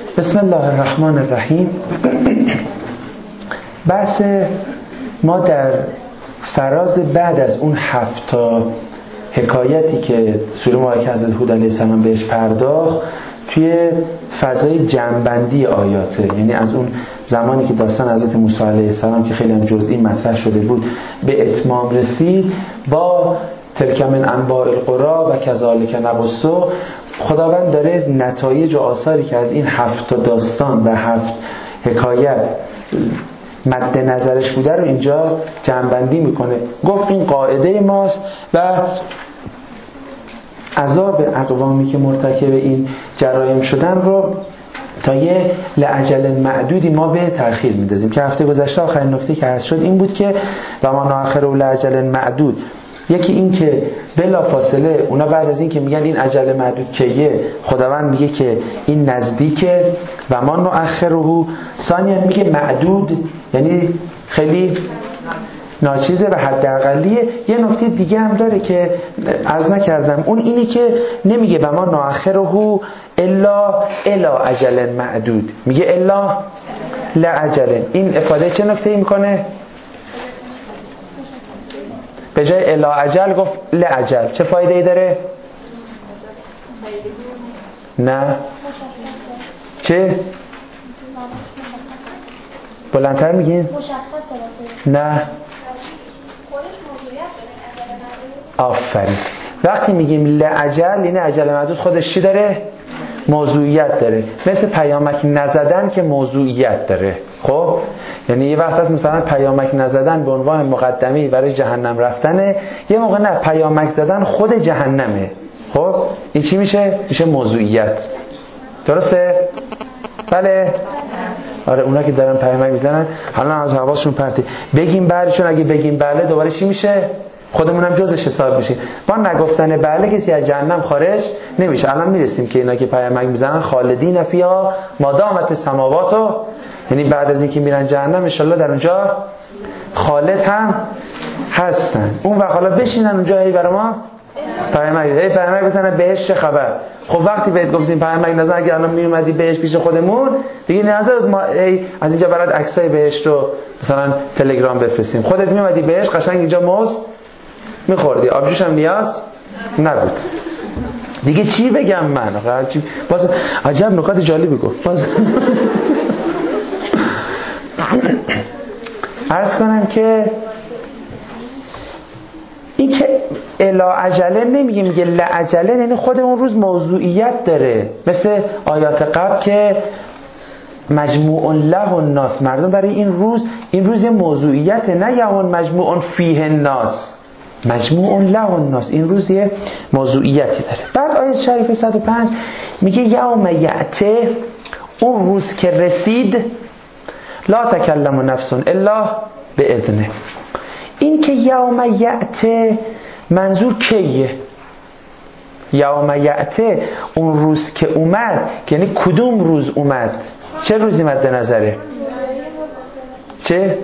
بسم الله الرحمن الرحیم. بحث ما در فراز بعد از اون 7 تا حکایتی که سوره مبارکه حضرت هود علیه السلام بهش پرداخت توی فضای جمع‌بندی آیاته، یعنی از اون زمانی که داستان حضرت موسی علیه السلام که خیلی هم جزئی مطرح شده بود به اتمام رسید با تلک من انباء القری و کذالک نقص، خداوند داره نتایج و آثاری که از این 7 تا داستان و 7 حکایت مد نظرش بوده رو اینجا جمع‌بندی میکنه. گفت این قاعده ماست و عذاب اقوامی که مرتکب این جرایم شدن رو تا یه لعجل معدودی ما به تأخیر میندازیم، که هفته گذشته آخرین نکته که عرض شد این بود که و ما ناخر لعجل معدود. یکی این که بلا فاصله اونا بعد از این که میگن این عجل معدود کیه، خداوند میگه که این نزدیکه و ما ناخره. ثانیاً میگه معدود یعنی خیلی ناچیزه و حداقلیه. یه نکته دیگه هم داره که عرض نکردم، اون اینه که نمیگه و ما ناخره الا اجل معدود، میگه الا لعجل. این افاده چه نکته‌ای میکنه؟ به جای الا اجل گفت لعجل. چه فایده ای داره؟ نه چه؟ بلندتر میگین؟ نه آفرین. وقتی میگیم لعجل یعنی عجل معدود خودش چی داره؟ موضوعیت داره، مثل پیامک نزدن که موضوعیت داره. خب یعنی یه وقت هست مثلا پیامک نزدن به عنوان مقدمه برای جهنم رفتنه، یه موقع نه، پیامک زدن خود جهنمه. خب این چی میشه؟ میشه موضوعیت. درسته؟ بله؟ آره، اونا که دارن پیامک میزنن حالا از حواسشون پرتی. بگیم بله، چون اگه بگیم بله دوباره چی میشه؟ خودمون هم جزش حساب میشیم. با نگفتن بله کسی از جهنم خارج نمیشه. الان میرسیم که اینا که پیامک میزنن خالدین فیها ما دامت السماوات، یعنی بعد از اینکه میرن جهنم ان شاءالله در اونجا خالد هم هستن. اون وقت حالا بشینن اونجا هی برای ما پیامک بزنن بهش چه خبر. خب وقتی بهت گفتیم پیامک نزن، اگه الان میومدی بهش پیش خودمون دیگه نظر ما از اینجا برات عکسای بهش رو مثلا تلگرام بفرستیم، خودت میومدی بهش قشنگ اینجا موز میخوردی، آبجوش هم نیاز نبود. دیگه چی بگم من؟ باز عجب نکات جالبی گفت. باز عرض کنم که این که الا عجله نمیگه، میگه لعجله، یعنی خود اون روز موضوعیت داره، مثل آیات قبل که مجموع له الناس، مردم برای این روز یه موضوعیت، نه یوم مجموع فیه الناس، مجموع له الناس، این روز یه موضوعیتی داره. بعد آیه شریف 105 میگه یوم یأته، اون روز که رسید، لا تکلم نفس الا باذنه. این که یوم یأته منظور کیه؟ یوم یأته اون روز که اومد، یعنی کدوم روز اومد؟ چه روزی مد نظره؟ چه؟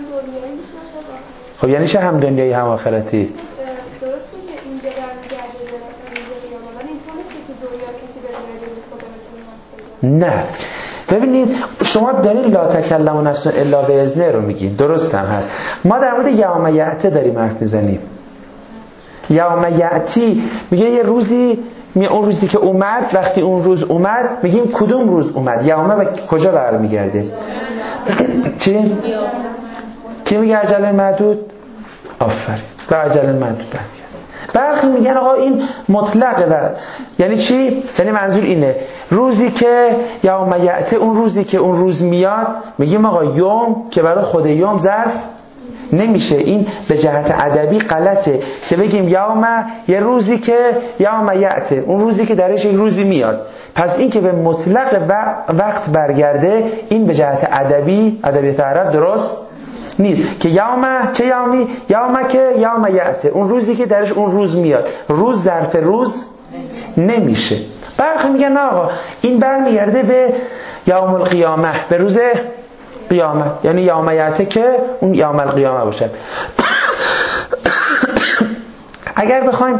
خب یعنی چه هم دنیایی هم آخرتی؟ درسته که اینجا برمیگرده به قیامت، ولی اینطور نیست که تو دنیا کسی بره خدا بتونه حرف بزنه. نه. ببینید شما دارین لا تکلم نفس الا باذنه رو میگین، درست هم هست. ما در مورد یوم یأته داریم حرف میزنیم. یوم یأتی میگه یه روزی، اون روزی که اومد، وقتی اون روز اومد میگیم کدوم روز اومد؟ یومه و کجا برمیگرده؟ چی؟ کی میگه عجل معدود؟ آفرین، و عجل معدود برمیگرده. برخی میگن آقا این مطلقه، و یعنی چی؟ یعنی منظور اینه روزی که یوم یأته، اون روزی که اون روز میاد، میگیم آقا یوم که برای خود یوم ظرف نمیشه. این به جهت ادبی غلطه که بگیم یوم، یه روزی که یوم یأته، اون روزی که درش یک روزی میاد. پس این که به مطلق وقت برگرده، این به جهت ادبی، ادبیات عرب درست نیست. که یوم، چه یومی؟ یوم که یوم یأته، اون روزی که درش اون روز میاد. روز ظرف روز نمیشه. برخی میگن نه آقا این برمیگرده به یوم القیامه، به روز قیامت، یعنی یوم یأته که اون یوم القیامه باشه. اگر بخوایم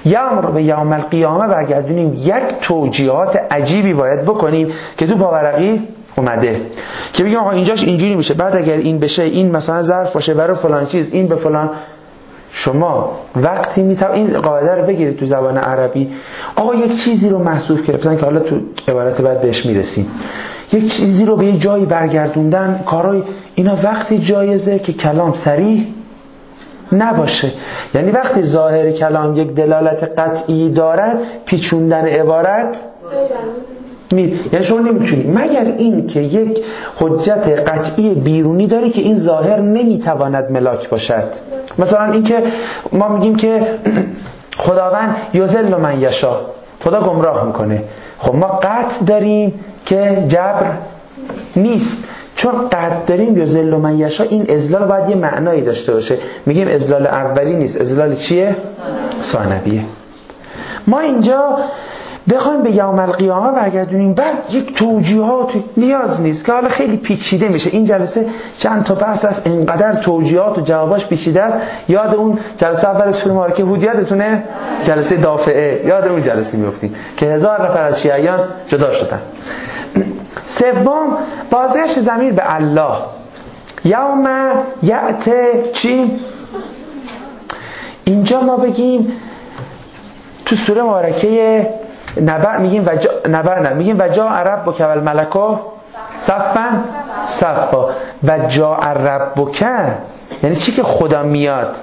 به یوم القیامه برگردونیم، یک توجیهات عجیبی باید بکنیم که تو پاورقی اومده که بگیم آقا اینجاش اینجوری میشه، بعد اگر این بشه این مثلا ظرف باشه برای فلان چیز، این به فلان. شما وقتی این قاعده رو بگیرید تو زبان عربی، آقا یک چیزی رو محذوف گرفتن که حالا تو عبارت بعد بهش میرسیم، یک چیزی رو به یه جایی برگردوندن، کارای اینا وقتی جایزه که کلام صریح نباشه. یعنی وقتی ظاهر کلام یک دلالت قطعی دارد، پیچوندن عبارت یعنی شما نمیتونی مگر این که یک حجت قطعی بیرونی داری که این ظاهر نمیتواند ملاک باشد. مثلا این که ما میگیم که خداوند یضل من یشاء، خدا گمراه میکنه. خب ما قطع داریم که جبر نیست، چون قطع داریم یضل من یشاء، این اضلال باید یه معنایی داشته باشه. میگیم اضلال اولی نیست، اضلال چیه؟ ثانویه. ما اینجا بخوایم به یوم القیامه برگردونیم، بعد یک توجیهات نیاز نیست که حالا خیلی پیچیده میشه. این جلسه چند تا بحث است، اینقدر توجیهات و جواباش پیچیده است. یاد اون جلسه اول سوره مبارکه هود یادتونه؟ جلسه دافعه، یاد اون جلسه میافتیم که 1000 نفر از شیعیان جدا شدن. سوم، بازگشت ضمیر به الله. یوم یأتی چی؟ اینجا ما بگیم تو سوره مبارکه نبأ میگیم میگیم و جاء ربک والملک صفا صفا. و جاء ربک یعنی چی که خدا میاد؟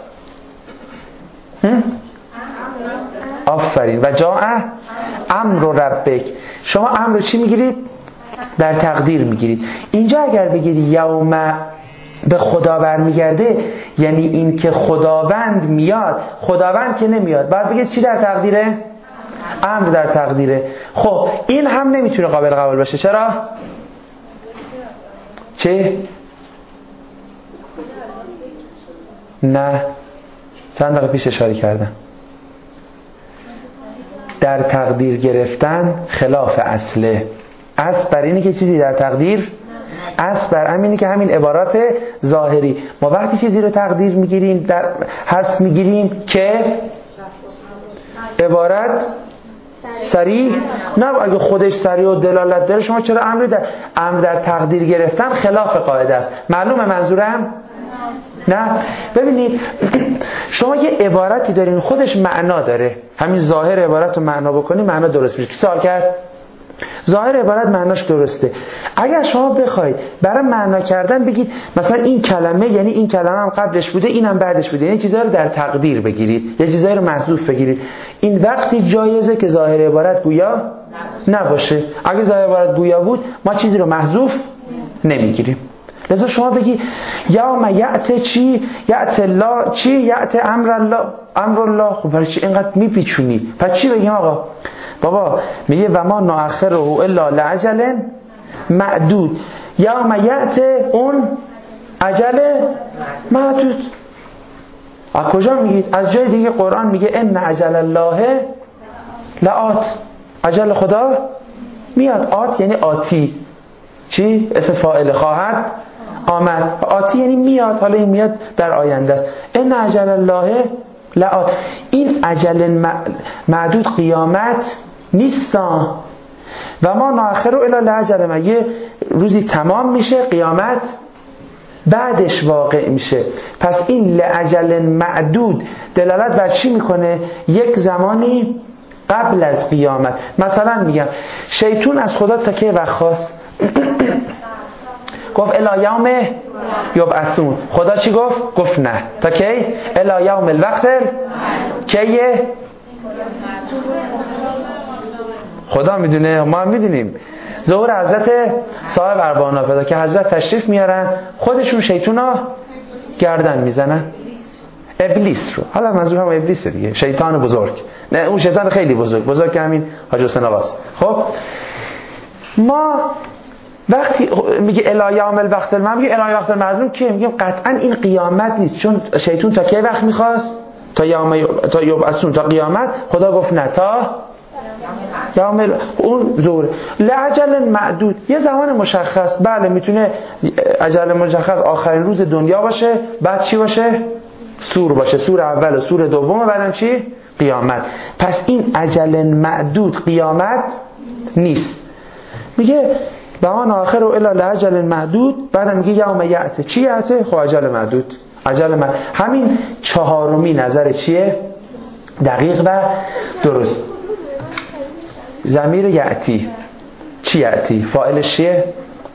آفرین. و جاء امر ربک، شما امر چی میگیرید؟ در تقدیر میگیرید. اینجا اگر بگید یوم به خدا برمیگرده، یعنی این که خداوند میاد. خداوند که نمیاد، بعد بگید چی در تقدیره؟ امر در تقدیره. خب این هم نمیتونه قابل قبول باشه. چرا؟ چه؟ نه، چند دقیقه پیش اشاره کردم. در تقدیر گرفتن خلاف اصله. اصل بر اینه که چیزی در تقدیر، اصل بر همینه که همین عبارات ظاهری. ما وقتی چیزی رو تقدیر میگیریم، در حس میگیریم که عبارت صریح نه. اگه خودش صریح و دلالت داره، شما چرا امر در تقدیر گرفتن خلاف قاعده است؟ معلومه منظورم؟ نه. ببینید شما یه عبارتی دارین خودش معنا داره، همین ظاهر عبارت رو معنا بکنی معنا درست میشه. کی سوال کرد؟ ظاهر عبارت معناش درسته. اگر شما بخواید برای معنا کردن بگید مثلا این کلمه، یعنی این کلمه هم قبلش بوده اینم بعدش بوده، یعنی چیزا رو در تقدیر بگیرید یا چیزا رو محذوف بگیرید، این وقتی جایزه که ظاهر عبارت گویا نباشه. اگه ظاهر عبارت گویا بود ما چیزی رو محذوف نمیگیریم. لذا شما بگی یوم یأتی چی؟ یأتی الله چی؟ یأتی امر الله، امر الله. خب برای چی اینقدر میپیچونی؟ پس چی بگیم آقا؟ بابا میگه و ما نؤخره الا لعجل معدود. یوم یأتی اون عجل معدود. از کجا میگید؟ از جای دیگه قرآن میگه ان عجل الله لآت، عجل خدا میاد. آت یعنی آتی، چی؟ اسم فاعل خواهد آمد. آتی یعنی میاد، حالا این میاد در آینده است. ان عجل الله لآت. این عجل معدود قیامت نیستا. و ما نؤخره الی لعجل، مگه روزی تمام میشه قیامت بعدش واقع میشه. پس این لعجل معدود دلالت بر چی میکنه؟ یک زمانی قبل از قیامت. مثلا میگم شیطان از خدا تا کی وقت خواست؟ گفت الی یوم یبعثون. خدا چی گفت؟ گفت نه. تا کی؟ الی یوم الوقت کیه؟ خدا میدونه، ما میدونیم. ظهور حضرت صاحب اربعان پیدا که حضرت تشریف میارن، خودشون شیطونا گردن میزنن ابلیس رو. حالا منظور هم ابلیسه دیگه، شیطان بزرگ. نه اون شیطان خیلی بزرگ همین حاج حسین آقاست. خب ما وقتی میگه الی یوم الوقت المعلوم، میگه الی وقت المعلوم که میگیم قطعا این قیامت نیست، چون شیطان تا کی وقت میخواست؟ تا یبعثون، تا قیامت. خدا گفت نه، تا یوم اون ظهور. لعجل معدود، یه زمان مشخص. بله میتونه اجل مشخص آخرین روز دنیا باشه، بعد چی باشه؟ سور باشه، سور اول و سور دوم، بعدم چی؟ قیامت. پس این اجل معدود قیامت نیست. میگه بهان آخر و الا لاجل معدود، بعدم میگه یوم یأتی. چی یأتی؟ خب اجل معدود. همین چهارمی نظر چیه؟ دقیق و درست. ضمیر یأتی چی یأتی؟ فاعلش چیه؟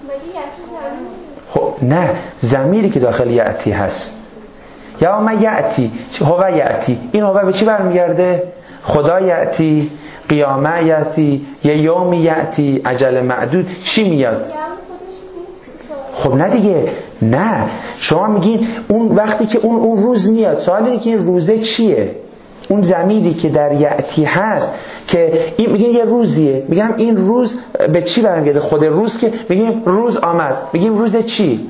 خب نه، ضمیری که داخل یأتی هست. یوم یأتی، هو یأتی، این هو به چی برمیگرده؟ خدا یأتی، قیامت یأتی، یه یوم یأتی، اجل معدود. چی میاد؟ خب نه دیگه، نه شما میگین اون وقتی که اون روز میاد. سوال اینه که این روزه چیه؟ اون ضمیری که در یأتی هست که این میگه یه روزیه، میگم این روز به چی برمیگرده؟ خود روز که میگیم روز آمد، میگیم روز چی؟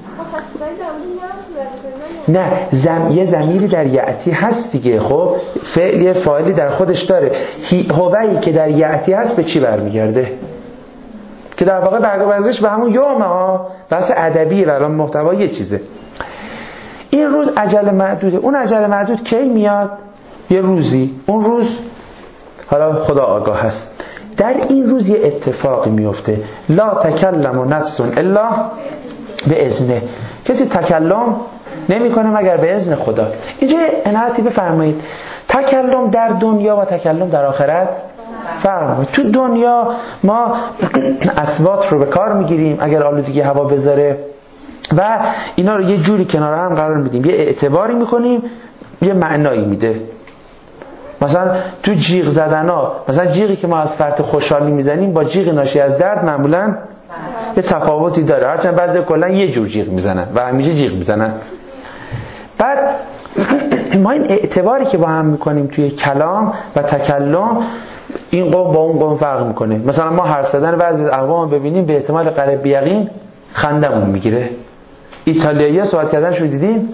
نه، یه ضمیری در یأتی هست دیگه. خب فعل فاعلی در خودش داره. هوایی که در یأتی هست به چی برمیگرده؟ که در واقع برگردش به همون یوم ها، بحث ادبیه، برای محتوا یه چیزه. این روز اجل معدوده. اون اجل معدود کی میاد؟ یه روزی. اون روز حالا خدا آگاه هست. در این روز یه اتفاقی میفته. لا تکلم نفس الا به اذنه. کسی تکلم نمیکنه مگر به اذن خدا. اینجا عنایتی بفرمایید، تکلم در دنیا و تکلم در آخرت فرق میکنه. تو دنیا ما اصوات رو به کار میگیریم اگر آلودگی هوا بذاره و اینا رو یه جوری کنار هم قرار میدیم، یه اعتباری میکنیم، یه معنایی میده. مثلا تو جیغ زدن ها، مثلا جیغی که ما از فرط خوشحالی میزنیم با جیغ ناشی از درد معمولا یه تفاوتی داره، هرچند بعضی کلا یه جور جیغ میزنن و همیشه جیغ میزنن. بعد ما این اعتباری که با هم میکنیم توی کلام و تکلم، این قوم با اون قوم فرق میکنه. مثلا ما حرف زدن بعضی اقوام ببینیم به احتمال قریب بیقین خندمون میگیره. ایتالیایی صحبت کردن شو دیدین؟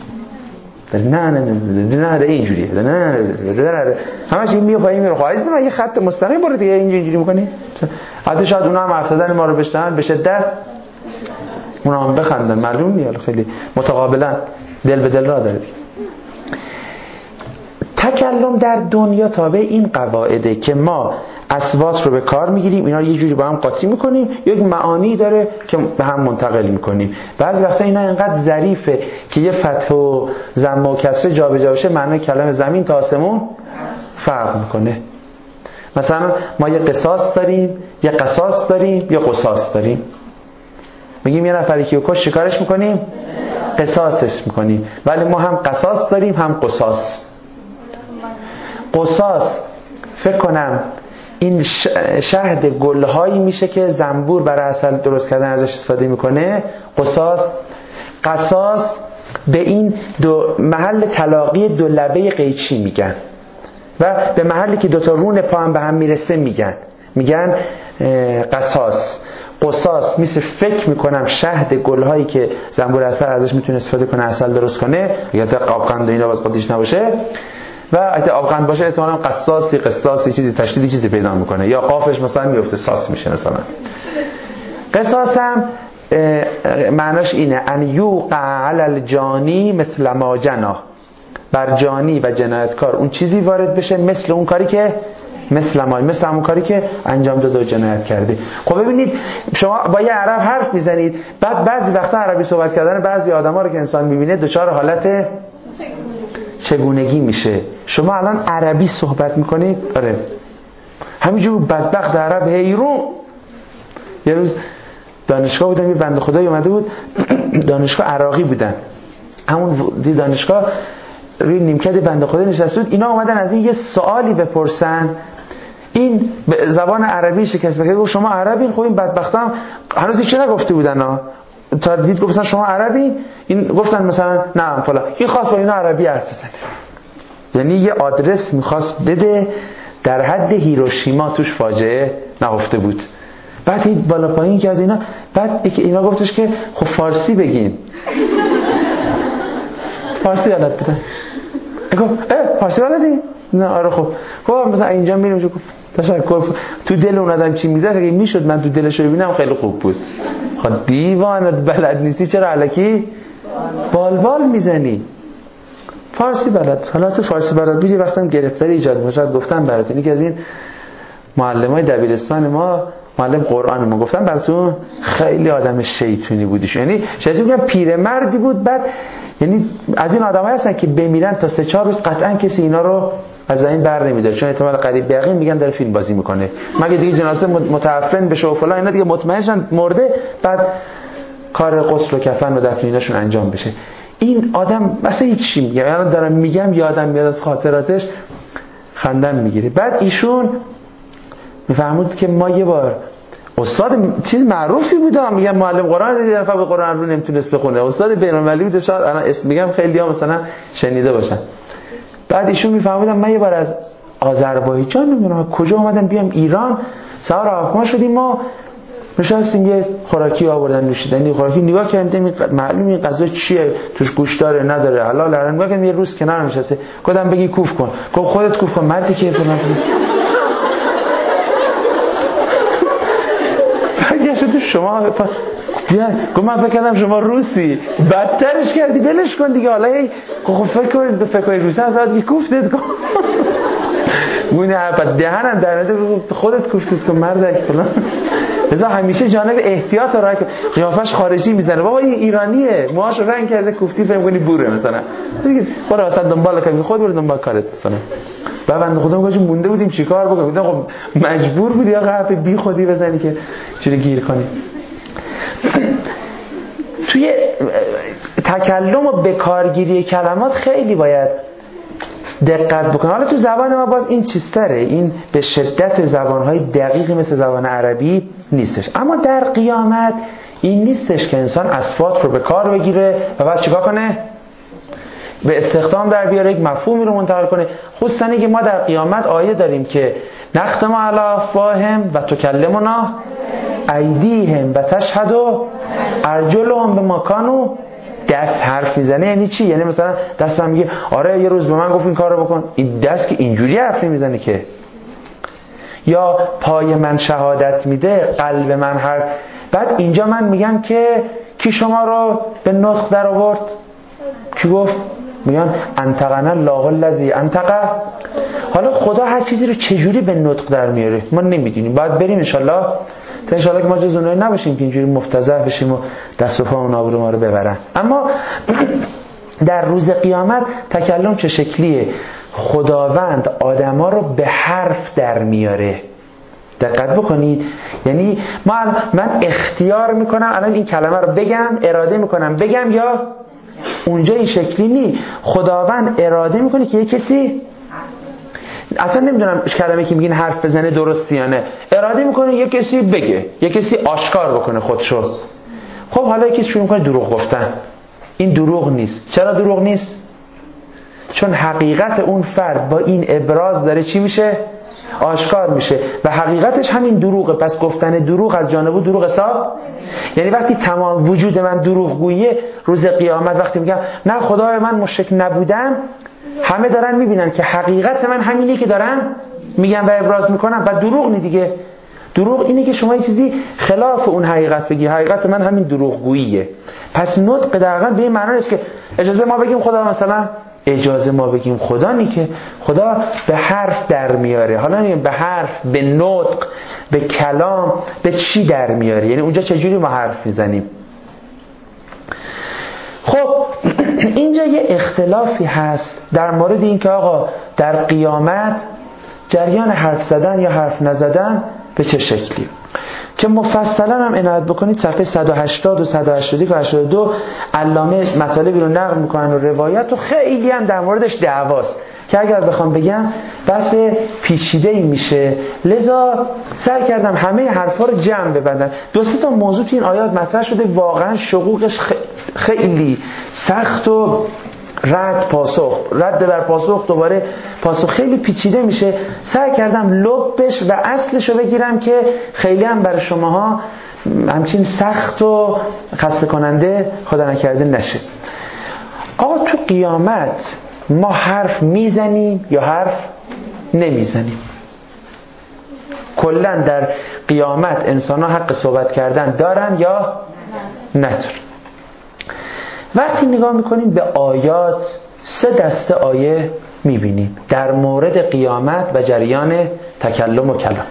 نه اینجوریه، نه همش این میو پایین میره. خواهید من یه خط مستقیم برو دیگه اینجوری میکنی. حتی شاید اونا هم حرف زدن ما رو بشنون به شدت اونا هم بخندن، معلوم میاد خیلی متقابلا دل به دل را داره. تکلم در دنیا تابع این قواعده که ما اصوات رو به کار میگیریم، اینا رو یه جوری با هم قاطی میکنیم، یک معانی داره که به هم منتقل میکنیم. بعضی وقتا اینا اینقدر ظریفه که یه فتح و ضم و کسره جابجا بشه، معنی کلمه زمین تا آسمون فرق میکنه. مثلا ما یه قصاص داریم، یه قصاص داریم، یه قصاص داریم. میگیم یه نفری که کش شکارش میکنیم، قصاصش میکنیم، ولی ما هم قصاص داریم هم قصاص. قصاص فکر کنم این شهد گلهایی میشه که زنبور برای عسل درست کردن ازش استفاده میکنه. قصاص به این دو محل تلاقی دو لبه قیچی میگن و به محلی که دوتا رون پا هم به هم میرسه میگن قصاص. قصاص مثل فکر میکنم شهد گلهایی که زنبور عسل ازش میتونه استفاده کنه عسل درست کنه، اگه آبقند اینا باز قدیش نباشه، و اگه آبقند باشه احتمالاً قصاصی چیزی تشدیدی چیزی پیدا میکنه، یا قافش مثلا میفته ساس میشه. مثلا قصاص هم معناش اینه ان یوقع علی الجانی مثل ما جنا، بر جانی و جنایتکار اون چیزی وارد بشه مثل اون کاری که مثل همون کاری که انجام داده و جنایت کرده. خب ببینید شما با یه عرب حرف میزنید، بعد بعضی وقتا عربی صحبت کردن بعضی آدما رو که انسان میبینه دچار حالت چگونگی میشه. شما الان عربی صحبت میکنید، آره همینجور بدبخت عرب حیرون. یه روز دانشگاه بودم، یه بنده خدایی اومده بود، دانشگاه عراقی بودن، همون دانشگاه روی نیمکت بنده خدا نشسته بود. اینا اومدن از این یه سوالی بپرسن، این به زبان عربی شکست بگه، گفت شما عربین؟ خب این بدبختام هنوز هیچ نگفته بودن ها، تا دید گفتن شما عربی، این گفتن مثلا نه فلان، این خواست با اینا عربی حرف بزنه. یعنی یه آدرس میخواست بده در حد هیروشیما، توش فاجعه نگفته بود. بعد این بالا پایین کرد اینا، بعد اینا گفتش که خب فارسی بگین. فارسی بلد بودن. گفت فارسی بلدی؟ نه آره. خب مثلا اینجا میریم گفت تشکر. تو دل اون آدم چی میذاره؟ اگه میشد من تو دلش رو ببینم خیلی خوب بود. خب دیوانت بلد نیستی چرا الکی بالبال میزنی؟ فارسی بلد، حالت فارسی بلد بود. یه وقتم گرفتاری ایجاد می‌شد. گفتم براتون یکی از این معلمای دبیرستان ما، معلم قرآن ما، گفتم براتون خیلی آدم شیطونی بودیش. یعنی شاید میگم پیرمردی بود، بعد یعنی از این آدمایی هستن که بمیرن تا 3-4 روز قطعا کسی اینا رو از زمین بر نمی‌داره، چون احتمال قریب به یقین میگن داره فیلم بازی میکنه، مگه دیگه جنازه متعفن بشه و فلان، اینا دیگه مطمئنشن مرده، بعد کار غسل و کفن و دفن ایناشون انجام بشه. این آدم مثلا هیچ چی میگه، یعنی دارم میگم یادم میاد از خاطراتش خندم میگیره. بعد ایشون میفهمود که ما یه بار استاد چیز معروفی بودم، میگم معلم قرآن، یه نفر به قرآن رو نمیتونست بخونه، استاد بین‌المللی بود، شاید الان اسم میگم خیلی‌ها مثلا شنیده باشن. بعد ایشون میفهمیدم من یه بار از آذربایجان نمیدونم کجا اومدم بیام ایران، سوار هواپیما شدیم، ما نشستیم یه خوراکی آوردن نوشیدنی، خوراکی نگاه کردیم معلوم این غذا چیه، توش گوشت داره نداره، حلال هر نگاه کردیم، یه روز کنار نشسته، گفتم بگی کوف کن، گفت خودت کوف کن مردی که فلان. برگشت شما بیان، گفت من فکر کردم شما روسی، بدترش کردی، ولش کن دیگه، حالا خب فکر کنید روسی از آدمی کوفتت کن. گونه بعد دهنم در نده، خودت کوفتت کن مردک فلان. لذا همیشه جانب احتیاط رو کن. قیافش خارجی میزنه، بابا این ایرانیه، موهاش رنگ کرده، کوفتی فهم کنی بوره مثلا، دیگه برو واسه دنبال کنی، خود برو دنبال کارت مثلا. بعد بنده خدا میگه مونده بودیم چیکار بکنیم، خب مجبور بودی یا حرف بی خودی بزنی که چوری گیر کنی. توی تکلم و بکارگیری کلمات خیلی باید دقت بکنه. حالا تو زبان ما باز این چیزتره، این به شدت زبانهای دقیقی مثل زبان عربی نیستش، اما در قیامت این نیستش که انسان اصوات رو به کار بگیره و بعد چیکار کنه؟ به استخدام در بیاره، یک مفهومی رو منتقل کنه. خصوصا که ما در قیامت آیه داریم که نختم علی افواههم و تکلمنا ایدیهم و تشهد ارجلهم بما کانوا. دست حرف میزنه یعنی چی؟ یعنی مثلا دستم میگه آره یه روز به من گفت این کارو بکن، این دست که اینجوری حرف نمیزنه که. یا پای من شهادت میده، قلب من حرف. بعد اینجا من میگم که کی شما رو به نطق در آورد؟ کی گفت؟ میگن انطقنا الله الذی انطق. حالا خدا هر چیزی رو چجوری به نطق در میاره ما نمیدونیم، باید بریم انشالله تا انشالله که ما جز اونایی نباشیم که اینجوری مفتضح بشیم و دست و پا و آبرو ما رو ببرن. اما در روز قیامت تکلم چه شکلیه؟ خداوند آدما رو به حرف در میاره. دقت بکنید، یعنی من اختیار میکنم الان این کلمه رو بگم، اراده میکنم بگم یا اونجا این شکلی نی. خداوند اراده میکنه که یه کسی اصلا نمیدونم کلمه که میگین حرف بزنه درستی یا نه، اراده میکنه یه کسی بگه، یه کسی آشکار بکنه خودشو. خب حالا یه کسی شروع میکنه دروغ گفتن، این دروغ نیست. چرا دروغ نیست؟ چون حقیقت اون فرد با این ابراز داره چی میشه؟ آشکار میشه و حقیقتش همین دروغه. پس گفتن دروغ از جانب او دروغ حساب. یعنی وقتی تمام وجود من دروغگوییه، روز قیامت وقتی میگم نه خدای من مشرک نبودم، همه دارن میبینن که حقیقت من همینی که دارم میگم و ابراز میکنم و دروغ نی دیگه. دروغ اینه که شما یه چیزی خلاف اون حقیقت بگی، حقیقت من همین دروغگوییه. پس نطق در واقع به این معنی است که اجازه ما بگیم خدا، مثلا اجازه ما بگیم خدا نی، که خدا به حرف در میاره. حالا نیم به حرف، به نطق، به کلام، به چی در میاره؟ یعنی اونجا چجوری ما حرف میزنیم؟ خب اینجا یه اختلافی هست در مورد این که آقا در قیامت جریان حرف زدن یا حرف نزدن به چه شکلی، که مفصلا هم عنایت بکنید صفحه 180 و 181 و 82 علامه مطالبی رو نقل میکنن و روایت و خیلی هم در موردش دعواست که اگر بخوام بگم بحث پیچیده‌ای میشه. لذا سعی کردم همه حرفا رو جمع ببندم. 2-3 تا موضوع تو این آیات مطرح شده واقعا شقوقش خیلی سخت و رد بر پاسخ دوباره پاسخ خیلی پیچیده میشه. سعی کردم لبش و اصلش رو بگیرم که خیلی هم برای شماها همچین سخت و خسته کننده خدا نکرده نشه. آقا تو قیامت ما حرف میزنیم یا حرف نمیزنیم؟ کلا در قیامت انسان ها حق صحبت کردن دارن یا ندارن؟ وقتی نگاه میکنیم به آیات 3 دسته آیه میبینیم در مورد قیامت و جریان تکلم و کلام.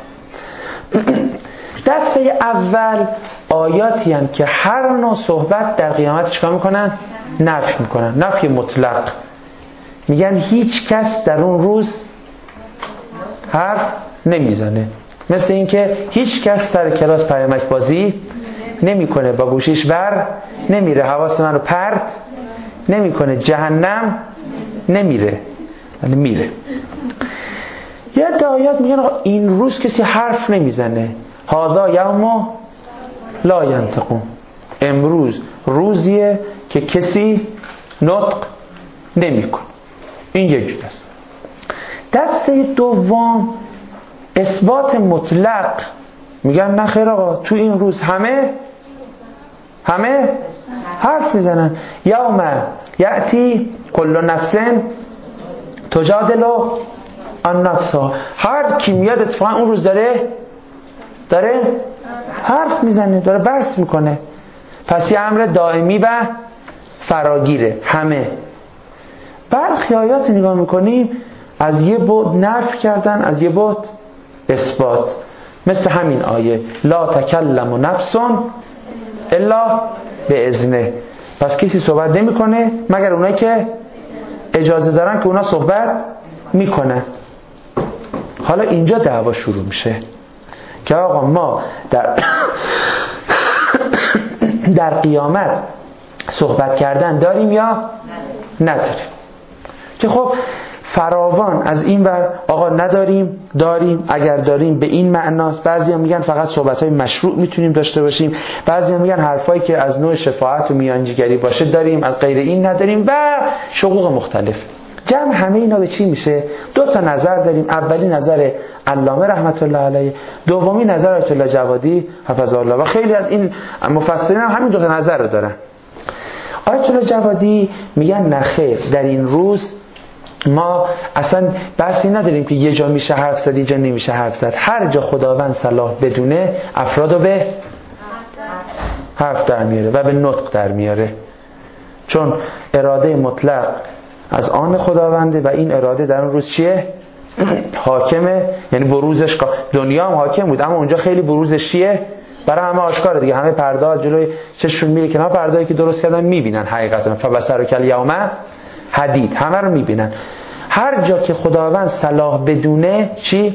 دسته اول آیاتی هستند که هر نوع صحبت در قیامت چیکار میکنن؟ نفی میکنن، نفی مطلق. میگن هیچ کس در اون روز حرف نمیزنه، مثل اینکه هیچ کس سر کلاس پیامک بازی نمیکنه، با گوشیش بر نمیره، حواس من رو پرت نمیکنه، جهنم نمیره، یعنی میره. یه آیات میگن این روز کسی حرف نمیزنه، هذا یوم لا ینطقون، امروز روزیه که کسی نطق نمیکنه. این یک جور است. دسته دوم اثبات مطلق، میگن نه خیر آقا، تو این روز همه حرف میزنن. یوم یأتی کل نفس تجادل عن نفسها، هر کی میاد اتفاقا اون روز داره حرف میزنه، داره بحث میکنه. پس یه امر دائمی و فراگیره. همه برخی آیات نگاه میکنیم از یه بعد نفی کردن، از یه بعد اثبات. مثل همین آیه لا تکلم نفس الا باذنه، پس کسی صحبت نمیکنه مگر اونایی که اجازه دارن که اونا صحبت میکنن. حالا اینجا دعوا شروع میشه که آقا ما در قیامت صحبت کردن داریم یا نداریم؟ که خب فراوان از این ور آقا نداریم، داریم، اگر داریم به این معناست. بعضیا میگن فقط صحبت‌های مشروع میتونیم داشته باشیم، بعضیا میگن حرفایی که از نوع شفاعت و میانجیگری باشه داریم، از غیر این نداریم و شقوق مختلف. جمع همه اینا به چی میشه؟ 2 تا نظر داریم. اولی نظر علامه رحمت الله علیه، دومی نظر آیت الله جوادی حفظه الله، و خیلی از این مفسرین هم همین 2 تا نظر رو دارن. آیت الله جوادی میگن نه خیر، در این روز ما اصلا بحثی نداریم که یه جا میشه حرف زد یه جا نمیشه حرف زد. هر جا خداوند صلاح بدونه افرادو به حرف در میاره و به نطق در میاره، چون اراده مطلق از آن خداونده و این اراده در اون روز چیه؟ حاکمه. یعنی بروزش دنیا هم حاکم بود، اما اونجا خیلی بروزش چیه؟ برای همه آشکاره دیگه. همه پرده جلوی چششون میره که پرده‌ای که درست کردن میبینن حقیقتا. فبصرک الیوم حدید، همه رو میبینن. هر جا که خداوند صلاح بدونه چی؟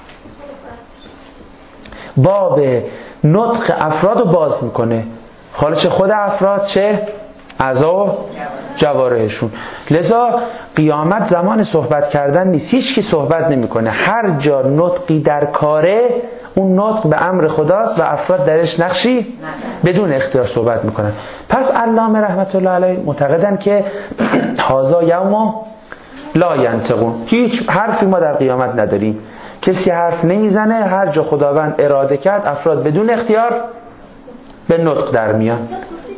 باب نطق افراد رو باز میکنه، حالا چه خود افراد چه اعضا و جوارحشون. لذا قیامت زمان صحبت کردن نیست، هیچ کی صحبت نمیکنه. هر جا نطقی در کاره، اون نطق به امر خداست و افراد درش نقشی بدون اختیار صحبت میکنن. پس علامه رحمت الله علیه معتقدن که هذا یوم لا ینطقون، هیچ حرفی ما در قیامت نداریم، کسی حرف نمیزنه. هر جا خداوند اراده کرد افراد بدون اختیار به نطق در میان.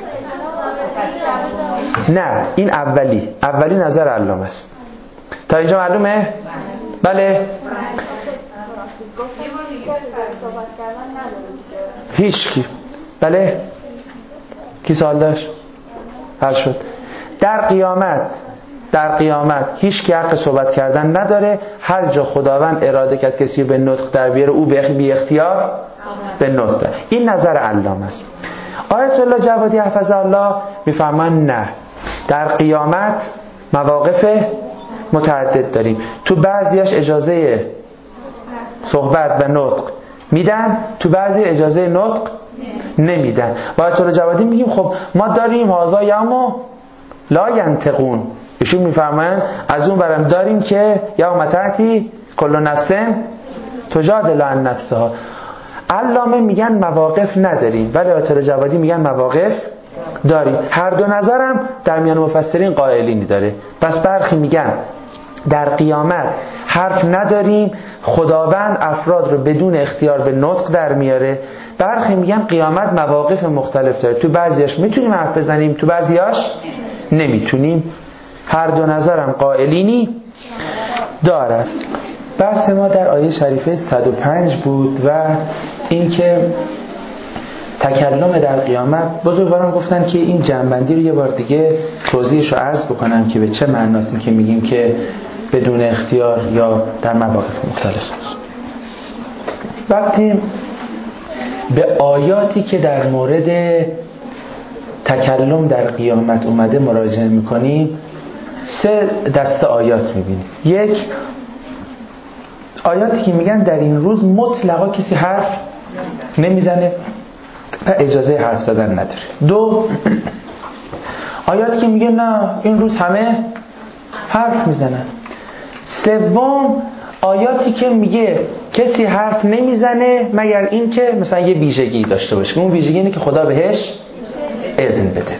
نه، این اولی نظر علامه است. تا اینجا معلومه؟ بله. هیچ کی؟ بله. کی سوال داشت؟ حل شد. در قیامت هیچ کی حق صحبت کردن نداره. هر جا خداوند اراده کرد کسی به نطق در بیاره، او بی اختیار به نطق در. این نظر علامه است. آیت الله جوادی حفظه الله میفهمن نه، در قیامت مواقف متعدد داریم. تو بعضیاش اجازه صحبت و نطق میدن، تو بعضی اجازه نطق نمیدن. با آیت الله جوادی میگیم خب ما داریم هذا یوم لا ینطقون، ایشون میفرمایند از اون برم داریم که یوم تأتی کل نفس تجادل عن نفسها. علامه میگن مواقف نداریم، ولی آیت الله جوادی میگن مواقف داریم. هر دو نظرم در میان مفسرین قائلینی داره. پس برخی میگن در قیامت حرف نداریم، خداوند افراد رو بدون اختیار به نطق در میاره. برخی میگن قیامت مواقف مختلف داره، تو بعضیاش میتونیم حرف بزنیم، تو بعضیاش نمیتونیم. هر دو نظرم قائلینی دارد. بحث ما در آیه شریفه 105 بود و اینکه تکلم در قیامت، بزرگواران گفتن که این جنبندی رو یه بار دیگه توضیحش رو عرض بکنم که به چه معناست که میگیم که بدون اختیار یا در مواقف مختلف. وقتی به آیاتی که در مورد تکلم در قیامت اومده مراجعه میکنیم، 3 دسته آیات میبینیم. یک، آیاتی که میگن در این روز مطلقا کسی حرف نمیزنه و اجازه حرف زدن نداره. 2، آیاتی که میگه نه این روز همه حرف میزنن. 3، آیاتی که میگه کسی حرف نمیزنه مگر این که مثلا یه ویژگی داشته باشه. اون ویژگی اینه که خدا بهش اذن بده.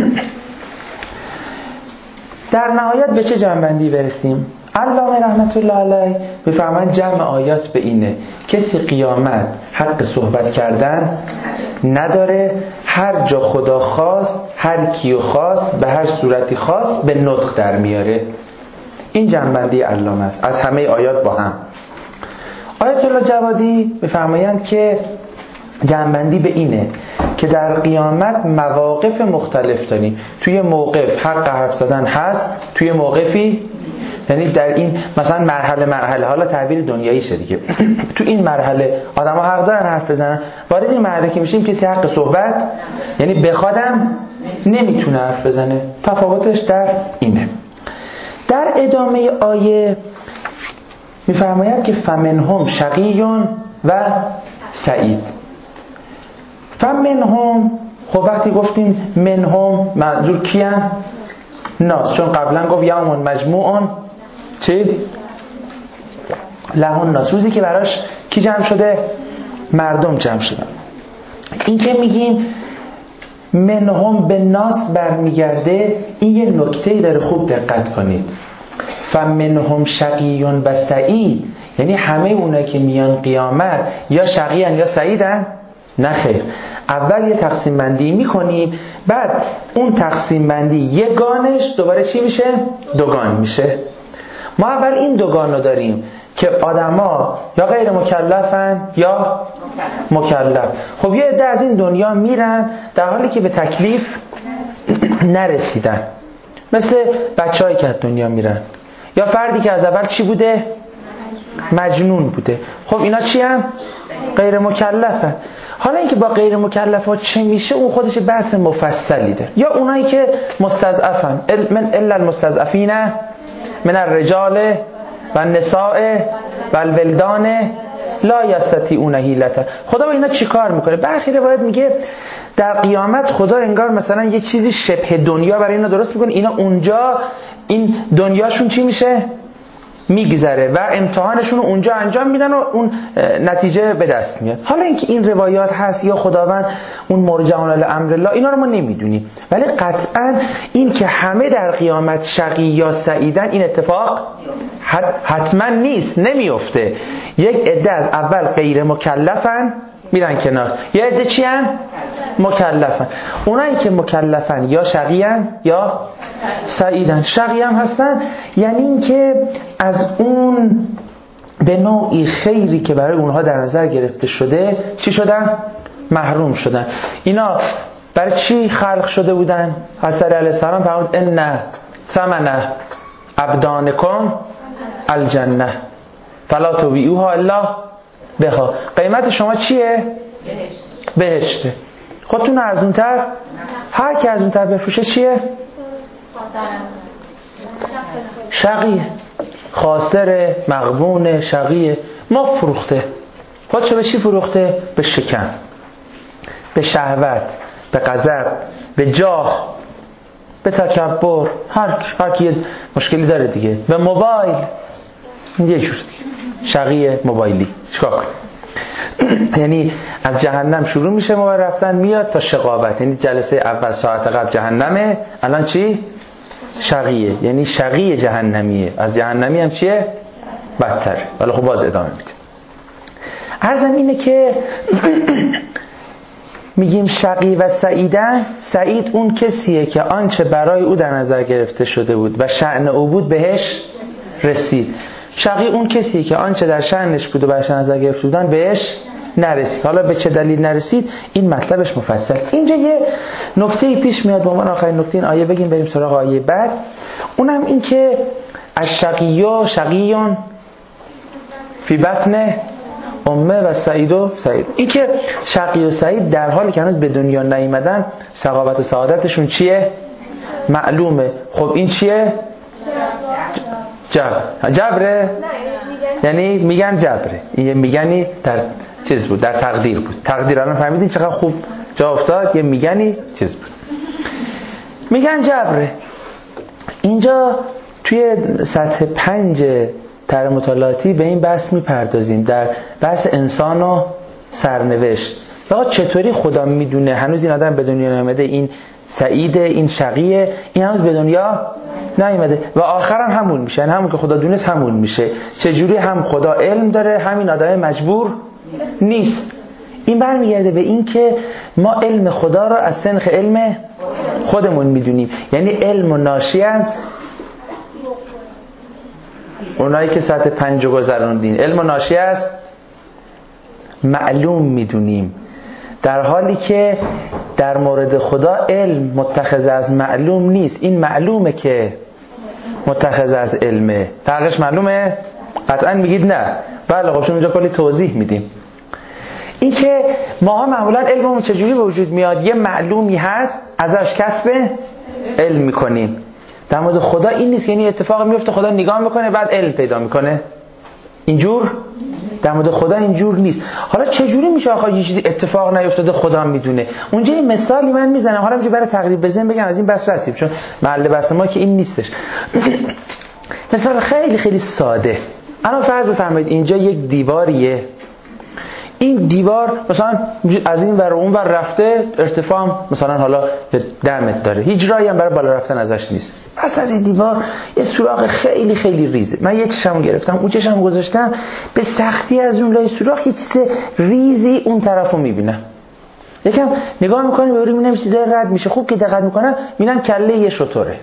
در نهایت به چه جنبندی برسیم؟ علامه رحمت الله علیه میفرمایند جمع آیات به اینه: کسی قیامت حق صحبت کردن نداره، هر جا خدا خواست، هر کیو خواست، به هر صورتی خواست به نطق در میاره. این جنبندی علامه است از همه آیات با هم. آیت الله جوادی میفرمایند که جنبندی به اینه که در قیامت مواقف مختلف داریم. توی موقف حق حرف زدن هست، توی موقفی، یعنی در این مثلا مرحله حالا تعبیر دنیایی شه دیگه تو این مرحله آدم‌ها حق دارن حرف بزنن، وارد این مرحله که میشیم کسی حق صحبت یعنی بخوادم نمیتونه حرف بزنه. تفاوتش در اینه. در ادامه آیه میفرماید که فمنهم شقیون و سعید. فمنهم، خب وقتی گفتیم منهم منظور کیان؟ ناس، چون قبلا گفت یوم مجموعون چی؟ لهون ناس، روزی که براش کی جمع شده؟ مردم جمع شدن. این که میگیم منهم به ناس برمیگرده، این یه نکته‌ای داره، خوب دقت کنید. فمنهم شقیون و سعید، یعنی همه اونا که میان قیامت یا شقیان یا سعیدن؟ نه خیر. اول یه تقسیم بندی میکنیم، بعد اون تقسیم بندی یگانش دوباره چی میشه؟ دوگان میشه. ما اول این دوگان رو داریم که آدما یا غیر مکلفن یا مکلف. خب یه عده از این دنیا میرن در حالی که به تکلیف نرسیدن، مثل بچه‌هایی که از دنیا میرن، یا فردی که از اول چی بوده؟ مجنون بوده. خب اینا چی هم؟ غیر مکلفن. حالا اینکه با غیر مکلفات چه میشه اون خودش بحث مفصلی ده. یا اونایی که مستضعفن، من الا المستضعفین من الرجال و النساء و الولدان لا یستطیعون حیلة. خدا با اینا چی کار میکنه؟ برخی روایت میگه در قیامت خدا انگار مثلا یه چیزی شبه دنیا برای اینا درست میکنه، اینا اونجا این دنیاشون چی میشه؟ میگذره و امتحانشون رو اونجا انجام میدن و اون نتیجه به دست میاد. حالا اینکه این روایات هست یا خداوند اون مرجعون الامر الله، اینا رو ما نمیدونیم، ولی قطعا این که همه در قیامت شقی یا سعیدن این اتفاق حتما نیست، نمیفته. یک عده از اول غیر مکلفن میرن کنار، یه عده چی هن؟ مکلفن. اونایی که مکلفن یا شقیان یا سعیدن. شقیان هستن یعنی این که از اون به نوعی خیری که برای اونها در نظر گرفته شده چی شدن؟ محروم شدن. اینا برای چی خلق شده بودن؟ حضرت علیه السلام فرمود ان ثمن ابدانکم الجنه فلا تبیعوها الا بها. قیمت شما چیه؟ بهشته. خودتون ارزونتر، هر کی ارزونتر بفروشه چیه؟ شقیه، خاسر، مغبون، شقیه. ما فروخته. خودشو به چی فروخته؟ به شکم، به شهوت، به غضب، به جاه، به تکبر. هر کی مشکلی داره دیگه. به موبایل، یه جور دیگه شقی موبایلی. چیکار کنه؟ یعنی از جهنم شروع میشه موبایل رفتن میاد تا شقاوت. یعنی جلسه اول ساعت قبل جهنمه، الان چی؟ شقیه، یعنی شقی جهنمیه. از جهنمی هم چیه؟ بدتر. ولی خب باز ادامه میده. عرضم اینه که میگیم شقی و سعیدن. سعید اون کسیه که آنچه برای او در نظر گرفته شده بود و شأن او بود بهش رسید. شقی اون کسیه که آنچه در شأنش بود و برش نظر گرفته بودن بهش نرسید. حالا به چه دلیل نرسید این مطلبش مفصل. اینجا یه نکته پیش میاد به عنوان آخرین نکته این آیه بگیم بریم سراغ آیه بعد. اونم این که الشقی شقیون فی بطن امه و سعید و سعید. این که شقی و سعید در حالی که هنوز به دنیا نیامدن شقاوت و سعادتشون چیه؟ معلومه. خب این چیه؟ جبره؟ یعنی میگن جبره. این میگنی در چیز بود، در تقدیر بود. تقدیر الان فهمیدین چقدر خوب جا افتاد؟ یه میگنی چیز بود. میگن جبره. اینجا توی سطح 5 طرح مطالعاتی به این بحث میپردازیم در بحث انسان و سرنوشت. یا چطوری خدا میدونه هنوز این آدم به دنیا نیامده، این سعیده، این شقیه، این هنوز به دنیا نیامده و آخرم همون میشه، یعنی همون که خدا دونست همون میشه. چجوری هم خدا علم داره همین آدم مجبور نیست. این برمیگرده به این که ما علم خدا رو از سنخ علم خودمون میدونیم، یعنی علم و ناشی از اونایی که سطح 5 گذروندین، علم و ناشی از معلوم میدونیم، در حالی که در مورد خدا علم متخذ از معلوم نیست. این معلومه که متخذ از علمه. فرقش معلومه؟ قطعا میگید نه. بله خب شما اینجا کلی توضیح میدیم. این که ماها معمولا علممون چجوری به وجود میاد؟ یه معلومی هست ازش کسب علم میکنیم. در مورد خدا این نیست، یعنی اتفاق میفته خدا نگاه میکنه بعد علم پیدا میکنه. اینجور در مورد خدا اینجور نیست. حالا چجوری میشه آخه یه چیزی اتفاق نیفتاده خدا میدونه؟ اونجا یه مثالی من میزنم، حالا میگه برای تقریب بزنم بگم از این بس رسیم، چون محل بحث ما که این نیستش. مثال خیلی خیلی ساده. الان فرض بفرمایید اینجا یک دیواریه، این دیوار مثلا از این ور اون ور رفته، ارتفاع هم مثلا حالا 10 متر داره، هیچ راهی هم برای بالا رفتن ازش نیست. اصلا این دیوار یه سوراخ خیلی خیلی ریزه. من یه چشمو گرفتم، اون چشمو گذاشتم، به سختی از اون لای سوراخ یه چیز ریزی اون طرفو میبینم. یکم نگاه میکنم میبینم چیزا رد میشه. خوب که دقت میکنم میبینم کله یه شتره.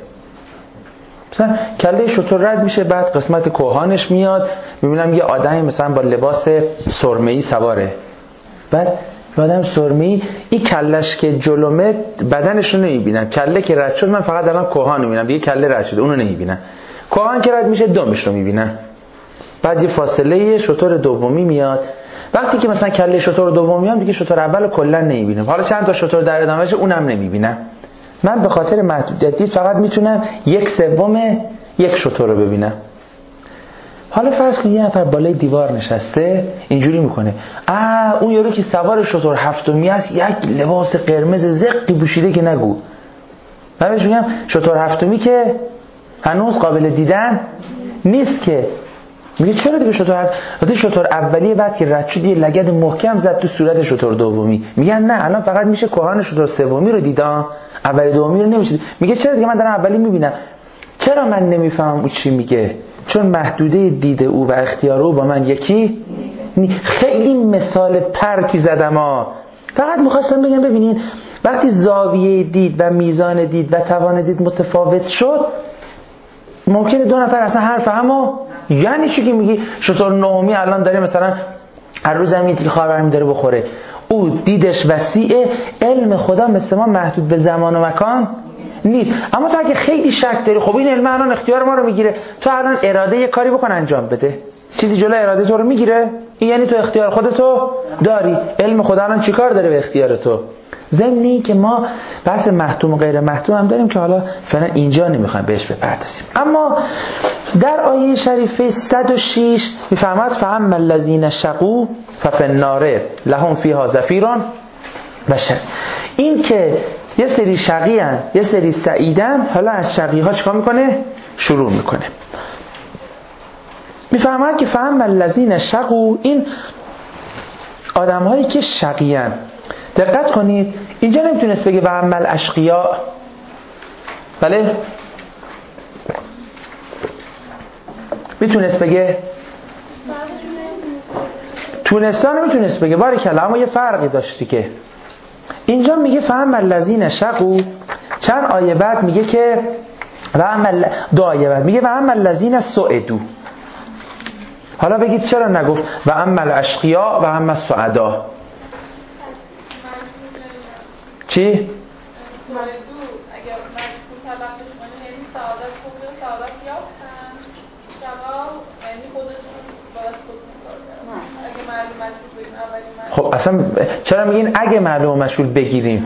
مثلا کله شتر رد میشه، بعد قسمت کوهانش میاد، میبینم یه آدمی مثلا با لباس سرمه‌ای سواره. بعد آدم سرمه‌ای این کلش که جلومه بدنش رو نمیبینم، کله که رد شد من فقط الان کوهان میبینم، دیگه کله رد شده اونو نمیبینم. کوهان که رد میشه دمش رو میبینم. بعد یه فاصله شتر دومی میاد. وقتی که مثلا کله شتر دومی میاد دیگه شتر اولو کلا نمیبینم. حالا چند تا شتر در ادامهش اونم نمیبینم. من به خاطر محدودیت دید فقط میتونم 1/3 یک شتر رو ببینم. حالا فرض کن یه نفر بالای دیوار نشسته اینجوری میکنه، اون یارو که سوار شتر 7می است یک لباس قرمز زقی پوشیده که نگو. من بهش میگم شتر 7می که هنوز قابل دیدن نیست که. میگه چرا دیگه شتر اولیه بعد که رد شد یه لگد محکم زد تو صورت شتر دومی. میگن نه الان فقط میشه کهان شتر سومی رو دیدن، اولی دومی رو نمیشه. میگه چرا دیگه من دارم اولی میبینم. چرا من نمیفهمم او چی میگه؟ چون محدوده دید او و اختیار او با من یکی خیلی مثال پرتی زدم فقط میخواستم بگم ببینین وقتی زاویه دید و میزان دید و توان دید متفاوت شد، ممکنه دو نفر اصلا حرف همو یعنی چی که میگی شتر نهمی الان داره مثلا هر روز هم این تیل خواه برمی داره بخوره، او دیدش وسیعه، علم خدا مثل ما محدود به زمان و مکان نیست. اما تو اگه خیلی شک داری، خب این علم الان اختیار ما رو میگیره، تو الان اراده یه کاری بکن انجام بده، چیزی جلوی اراده تو رو میگیره، این یعنی تو اختیار خودتو داری. علم خدا الان چیکار داره به اختیار تو؟ ضمنی که ما بحث محتوم و غیر محتوم هم داریم که حالا فعلا اینجا نمیخوایم بهش بپردازیم. اما در آیه شریفه 106 میفرماد فهم الذین شقوا ففی النار لهم فیها زفیر و شق. این که یه سری شقیان یه سری سعیدن، حالا از شقی ها چیکار میکنه؟ شروع میکنه. میفرماد که فهم الذین شقوا، این آدم هایی که شقیان. دقت کنید اینجا نمیتونست بگه و عمل اشقیا، بله میتونست بگه، تونستا نمیتونست بگه، باریکلا، اما یه فرقی داشتی که اینجا میگه فهم الذین شقوا، چند آیه بعد میگه که و عمل، دو آیه بعد میگه و عمل الذین سعدوا. حالا بگید چرا نگفت و اما الاشقیا و اما السعدا؟ چی؟ خب اصلا چرا میگین اگه معلوم مشغول بگیریم؟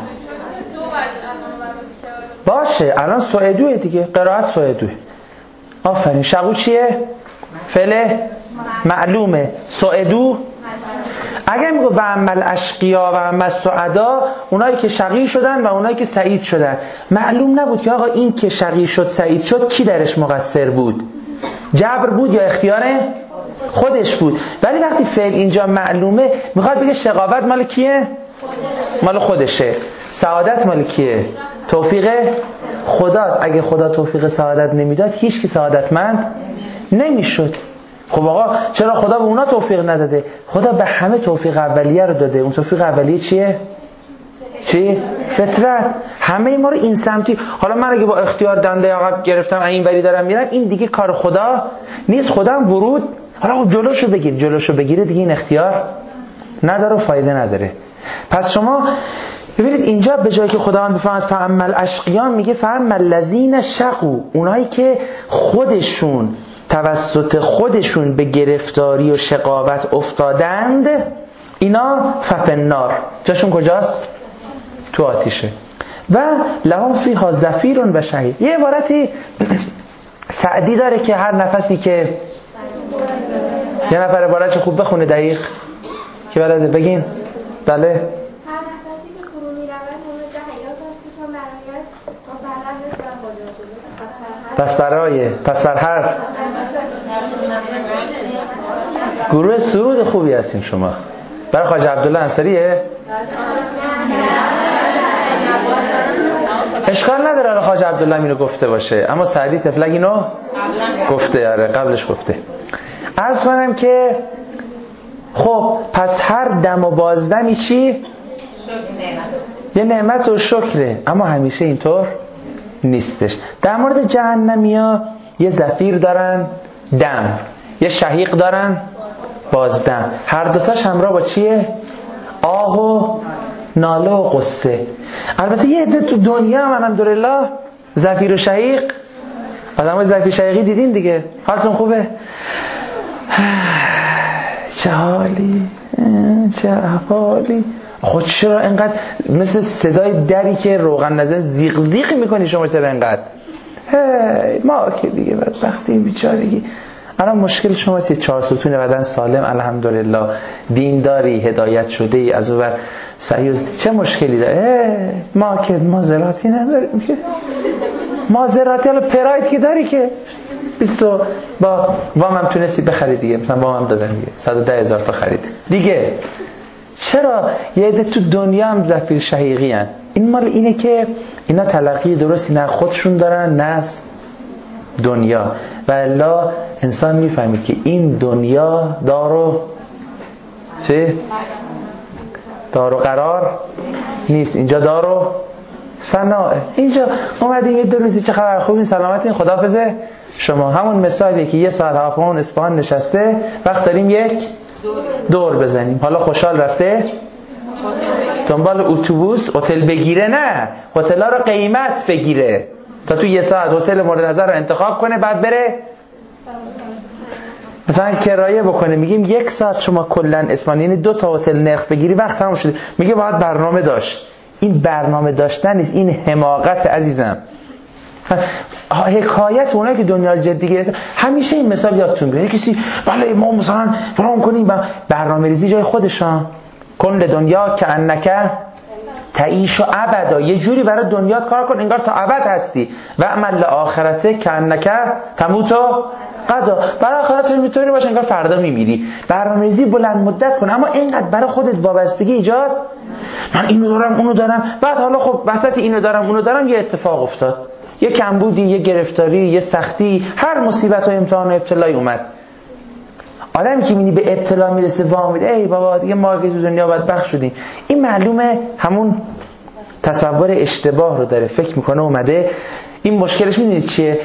باشه الان سعدوه دیگه، قرائت سعدوه. آفرین. شقو چیه؟ فعل معلومه. سعدو اگر میگه و اما الاشقیا و اما السعدا، اونایی که شقی شدن و اونایی که سعید شدن، معلوم نبود که آقا این که شقی شد سعید شد کی درش مقصر بود؟ جبر بود یا اختیار خودش بود؟ ولی وقتی فعل اینجا معلومه میخواد بگه شقاوت مال کیه؟ مال خودشه. سعادت مال کیه؟ توفیق خداست. اگه خدا توفیق سعادت نمیداد هیچ کی سعادتمند نمیشد. خب آقا چرا خدا به اونا توفیق نداده؟ خدا به همه توفیق اولیه رو داده. اون توفیق اولیه چیه؟ چی؟ فطرت. همه ما رو این سمتی. حالا من اگه با اختیار دنده عقب گرفتم این وری دارم میرم، این دیگه کار خدا نیست. خدا هم ورود حالا جلوشو بگیر، جلوشو بگیره دیگه این اختیار نداره و فایده نداره. پس شما ببینید اینجا به جایی که خداوند بفرماید فاما الاشقیا میگه فاما الذین شقوا، اونایی که خودشون توسط خودشون به گرفتاری و شقاوت افتادند، اینا ففی النار، جاشون کجاست؟ تو آتیشه. و لهم فیها زفیر و شهیق. یه عبارتی سعدی داره که هر نفسی که یه نفر عبارتش خوب بخونه دقیق که بلده بگین. بله. پس بر هر گروه سرود خوبی هستین شما. برای خواجه عبدالله انصاریه؟ اشکال نداره خواجه عبدالله اینو گفته باشه، اما سعدی تفلک اینو گفته. یاره قبلش گفته. عرض کنم که خب پس هر دم و بازدمی چی؟ یه نعمت و شکره، اما همیشه اینطور نیستش. در مورد جهنمیا یه زفیر دارن دم، یه شهیق دارن بازدم. هر دوتاش همراه با چیه؟ آه و ناله و قصه. البته یه عده تو دنیا هم الحمدلله زفیر و شهیق، آدمای زفیر شهیقی دیدین دیگه. حالتون خوبه؟ چه حالی، چه احوالی. خود چرا اینقدر مثل صدای دری که روغن نزن زیغ زیغ میکنی شما؟ چرا اینقدر؟ ما که دیگه بدبختی این بیچارگی. الان مشکل شما چیه؟ 4 ستون بدن سالم الحمدلله، دینداری، هدایت شده ای، از اونور سعی. چه مشکلی داره؟ ما که مازراتی نداریم که. مازراتی حالا پراید که داری که 20 با وامم تونستی بخری دیگه، مثلا وامم دادن دیگه 110,000 تا خرید دیگه. چرا یه عده تو دنیا هم زفیر شهیقی هن؟ این مال اینه که اینا تلقی درستی نه خودشون دارن نه از دنیا. و الا انسان میفهمید که این دنیا دارو چه؟ دارو قرار نیست. اینجا دارو فناه. اینجا اومدیم یه 2 روزی چه خبر، خوبین، سلامتین، خداحافظه شما. همون مثالیه که یه ساعت هواپیما اصفهان نشسته، وقت داریم یک دور بزنیم. حالا خوشحال رفته دنبال اتوبوس هتل بگیره، نه هتل‌ها رو قیمت بگیره تا تو یه ساعت هتل مورد نظر رو انتخاب کنه، بعد بره مثلا کرایه بکنه. میگیم 1 ساعت شما کلا اصفهان، یعنی 2 تا هتل نرخ بگیری، وقت تموم شده. میگه باید برنامه داشت. این برنامه داشتن نیست، این حماقت عزیزم. حکایت اونایی که دنیا رو جدی گرفتن. همیشه این مثال یادتون بیاد. کسی بله ما مثلا فلان کنیم، برنامه‌ریزی جای خودشان. کل دنیا که انک تعیش و ابدا، یه جوری برای دنیات کار کن انگار تا ابد هستی. و عمل آخرته که انک تموت و قدا، برای آخرت میتونی باشه انگار فردا میمیری. برنامه‌ریزی بلند مدت کن، اما اینقدر برای خودت وابستگی ایجاد، من اینو دارم اونو دارم، بعد حالا خب وسط اینو دارم اونو دارم یه اتفاق افتاد، یه کمبودی، یه گرفتاری، یه سختی، هر مصیبت و امتحان و ابتلایی اومد. آدمی که میبینی به ابتلا میرسه وامید ای بابا دیگه ما که تو دنیا بدبخت شدیم، این معلومه همون تصور اشتباه رو داره، فکر میکنه اومده. این مشکلش میدونید چیه؟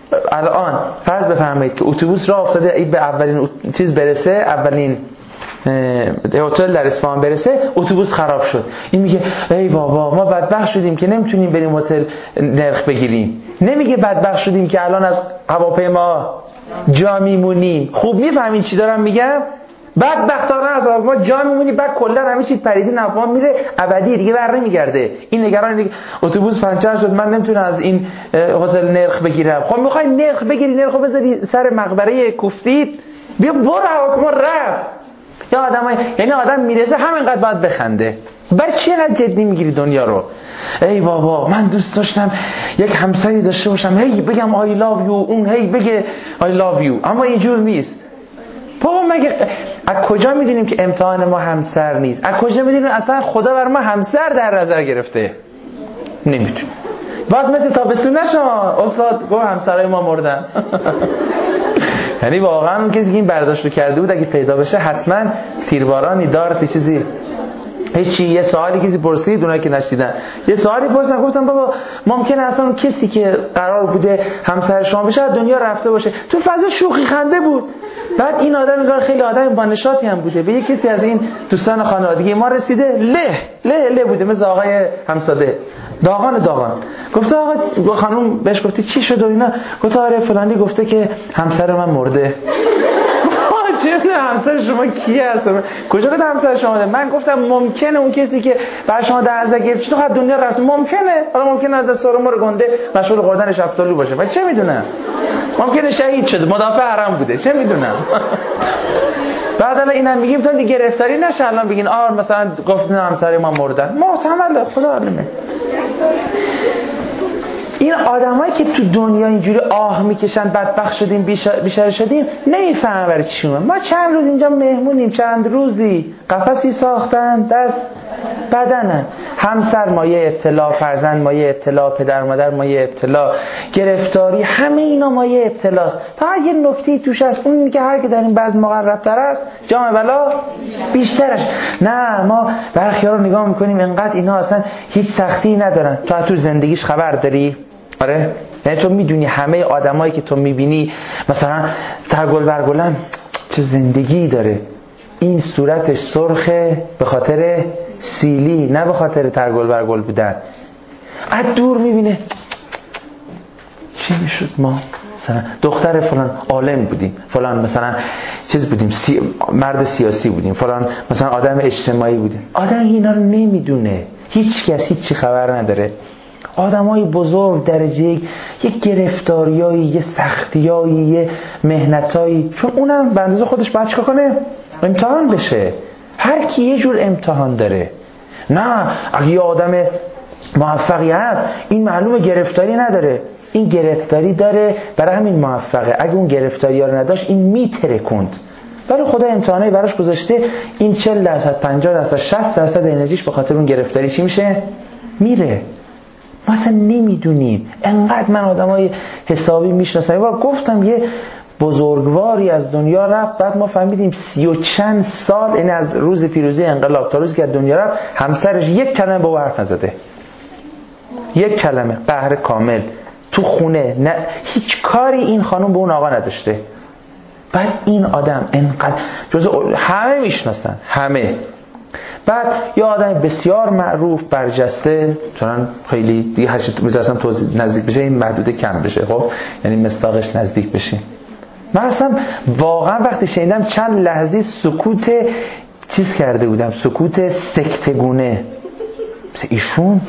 الان فرض بفرمایید که اتوبوس راه افتاده این به اولین چیز برسه، اولین هتل در اصفهان برسه، اتوبوس خراب شد. این میگه ای بابا ما بدبخت شدیم که نمیتونیم بریم هتل نرخ بگیریم. نمیگه بدبخت شدیم که الان از هواپیما جا میمونیم. خوب میفهمین چی دارم میگم؟ بدبختانه از ما جا میمونی، بعد کلا همه چیز پریدی نفهم میره ابدی دیگه بر نمیگرده. این نگران دیگه اتوبوس پنچر شد من نمیتونم از این هتل نرخ بگیرم. خب میخوای نرخ بگیری، نرخو بذاری سر مقبره کوفتید، بیا برو هواپیما رفت. یا آدمای یعنی آدم میرسه همینقدر باید بخنده. برای چی انقدر جدی میگیری دنیا رو؟ ای بابا من دوست داشتم یک همسری داشته باشم هی بگم I love you، اون هی بگه I love you، اما اینجور نیست. بابا مگه از کجا میدونیم که امتحان ما همسر نیست؟ از کجا میدونیم اصلا خدا بر ما همسر در نظر گرفته؟ نمیدونیم. باز مثل تابستون نشما استاد گفت همسرای ما مردن. یعنی واقعا اون کسی که این برداشت رو کرده بود اگه پیدا بشه حتما تیربارانی دارت چیزی هیچی. یه سوالی کسی پرسید، اونایی که نشدیدن یه سوالی پرسیدن، گفتم بابا ممکنه اصلا اون کسی که قرار بوده همسر شما بشه از دنیا رفته باشه. تو فضا شوخی خنده بود. بعد این آدم میگه خیلی آدم با نشاطی هم بوده، به یه کسی از این دوستان خانوادگی ما رسیده له بوده، مثل آقای همساده داغان. گفته آقا خانم بهش گفتی چی شد و اینا؟ گفت آره فلانی گفته که همسر من مرده. چه همسر شما کیه اصلا؟ کجا گفت همسر شما ده؟ من گفتم ممکنه اون کسی که بر شما در نظر گرفت تو خود دنیا رفت، ممکنه. حالا ممکنه از دست ما رو گنده مشغول خوردن شفتالو باشه، من چه میدونم؟ ممکنه شهید شده، مدافع حرم بوده، چه میدونم؟ بعد الان اینم میگیم تا دیگه گرفتاری نشه الان بگین مثلا گفتن همسر ما مردن. محتمله، خدا عالمه. این آدمایی که تو دنیا اینجوری آه میکشن بدبخت شدیم بیچاره شدیم نمیفهمن برای چی اومدن. ما چند روز اینجا مهمونیم، چند روزی قفسی ساختن دست بدنن، همسر مایه ابتلا، فرزند مایه ابتلا، پدر مادر مایه ابتلا، گرفتاری، همه اینا مایه ابتلاست. فقط یه نکته توش هست، اون اینه که هر که در این بعض مقرب‌تر است جام بلا بیشترش. نه ما برخی‌ها رو نگاه میکنیم انقدر اینا اصلا هیچ سختی ندارن. تو زندگیش خبر داری؟ آره، یعنی تو میدونی همه آدمایی که تو میبینی مثلا ترگل برگلم چه زندگی داره، این صورتش سرخه به خاطر سیلی، نه به خاطر ترگل برگل بودن. از دور میبینه چی میشد ما مثلا دختر فلان عالم بودیم، فلان مثلا چیز بودیم، مرد سیاسی بودیم، فلان مثلا آدم اجتماعی بودیم. آدم اینا رو نمیدونه، هیچ کس هیچی خبر نداره. آدمای بزرگ درجه یک گرفتاریایی، یه سختیایی، یه مهنتایی، چون اونم به اندازه خودش باید چیکار کنه؟ امتحان بشه. هر کی یه جور امتحان داره. نه اگه یه آدم موفقی هست این معلومه گرفتاری نداره، این گرفتاری داره برای همین موفقه. اگه اون گرفتاری رو نداشت این میترکوند. ولی خدا امتحانایی براش گذاشته، این 40%، 50%، 60% انرژیش به خاطر اون گرفتاری چی میشه؟ میره. ما اصلا نمیدونیم. انقدر من آدمای حسابی میشناسم. یه گفتم یه بزرگواری از دنیا رفت، بعد ما فهمیدیم 30 و چند سال این از روز پیروزی انقلاب تا روزی که از دنیا رفت همسرش یک کلمه با او حرف نزده. یک کلمه قهر کامل تو خونه، نه هیچ کاری این خانم به اون آقا نداشته. بعد این آدم انقدر جزء همه میشناسن، همه. بعد یه آدم بسیار معروف برجسته، مثلا خیلی دیگه هر چی می‌تونم توضیح نزدیک بشه این محدوده کم بشه، خب یعنی مصداقش نزدیک بشه. من اصلا واقعا وقتی شنیدم چند لحظه سکوت چیز کرده بودم، سکوت سکتگونه. مثل ایشون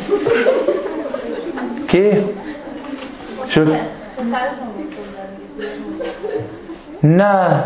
که شد نه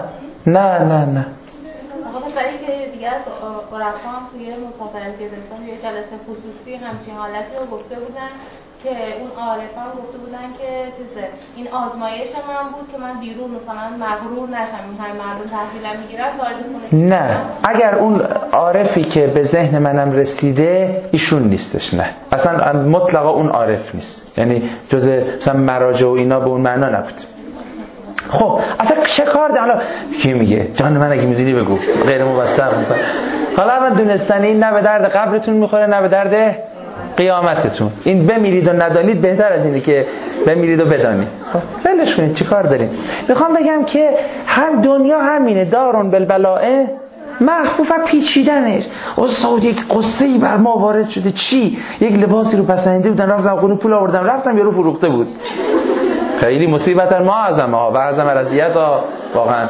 برای که دیگه از عرفا هم توی مسافرتی که داشتم یه جلسه خصوصی همچین حالتی رو گفته بودن که اون عارفا هم گفته بودن که چیزه این آزمایش من بود که من بیرون مثلا مغرور نشم، این همه مردم تحویلم میگیرن وارد خونه. نه اگر اون عارفی که به ذهن منم رسیده ایشون نیستش، نه اصلا مطلقا اون عارف نیست، یعنی جز مثلا مراجع و اینا به اون معنا نبود. خب اصلا چه کار ده؟ حالا کی میگه؟ جان من اگه میدونی بگو، غیر موثق مثلا. حالا من دونستنی این نه به درد قبرتون میخوره نه به درد قیامتتون. این بمیرید و ندانید بهتر از اینه که بمیرید و بدانید. ولش کنید، چیکار داریم؟ میخوام بگم که هم دنیا همینه، دارون بالبلاء مخفوف پیچیدنش. استاد یک قصه‌ای بر ما وارد شده. چی؟ یک لباسی رو پسندیده بودن، رفتم خونه پول آوردم، رفتم یارو فروخته بود. خیلی مصیبت ما اعظم ها و اعظم رضیت ها واقعا.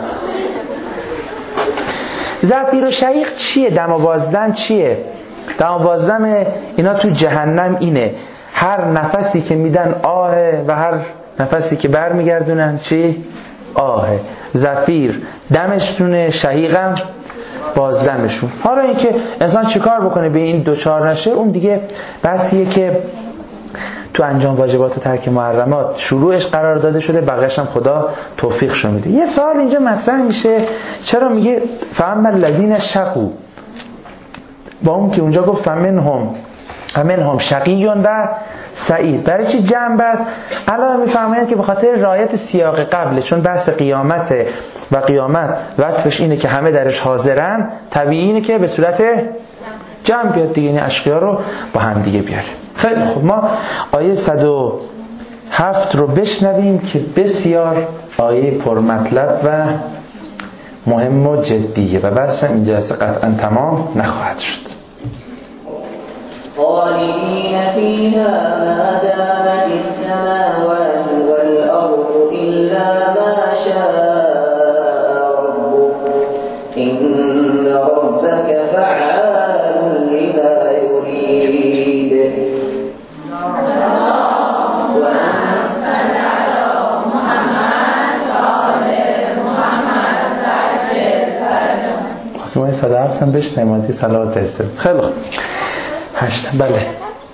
زفیر و شهیق چیه؟ دم و بازدم چیه؟ دم و بازدم اینا تو جهنم اینه، هر نفسی که میدن آهه و هر نفسی که برمیگردونن چی؟ آهه. زفیر دمشونه، شهیقم بازدمشون. حالا اینکه انسان چیکار بکنه به این دوچار نشه، اون دیگه بحثیه که تو انجام واجبات و ترک محرمات شروعش قرار داده شده، بقیه‌اش هم خدا توفیقشو میده. یه سوال اینجا مطرح میشه، چرا میگه فاما الذین شقوا، با اون که اونجا گفت فمنهم شقی و سعید، برای چی جمع بس؟ الان میفهمید که به خاطر رعایت سیاق قبله، چون بحث قیامته و قیامت وصفش اینه که همه درش حاضرن، طبیعی اینه که به صورت جمع بیاد دیگه، یعنی اشقیا رو با هم دیگه بیاره. خیلی خوب، ما آیه 107 رو بشنویم که بسیار آیه پرمطلب و مهم و جدیه و بس این جلسه قطعا تمام نخواهد شد. خالدین فیها ما دامت السماوات والارض الا ما شاء ربک ان ربک فعال لما یرید. ما 107 هم بشنیم صلوات هست. خیلی خوب. 8 بله.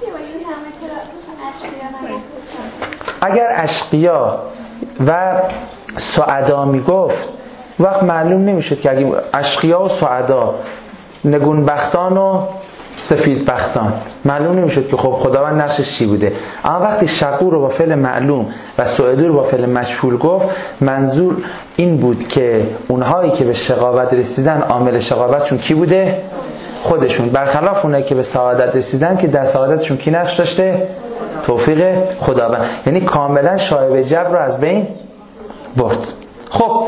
اگر اشقیا و سعدا میگفت وقت معلوم نمیشد که اگه اشقیا و سعدا، نگونبختان و سفیدبختان، معلوم نمیشد که خب خداوند نقشش چی بوده. اما وقتی شقو رو با فعل معلوم و سعدو رو با فعل مجهول گفت، منظور این بود که اونهایی که به شقاوت رسیدن عامل شقاوتشون کی بوده؟ خودشون، برخلاف اونایی که به سعادت رسیدن که در سعادتشون کی نقش داشته؟ توفیق خداوند. یعنی کاملا شایبه جبر رو از بین برد. خب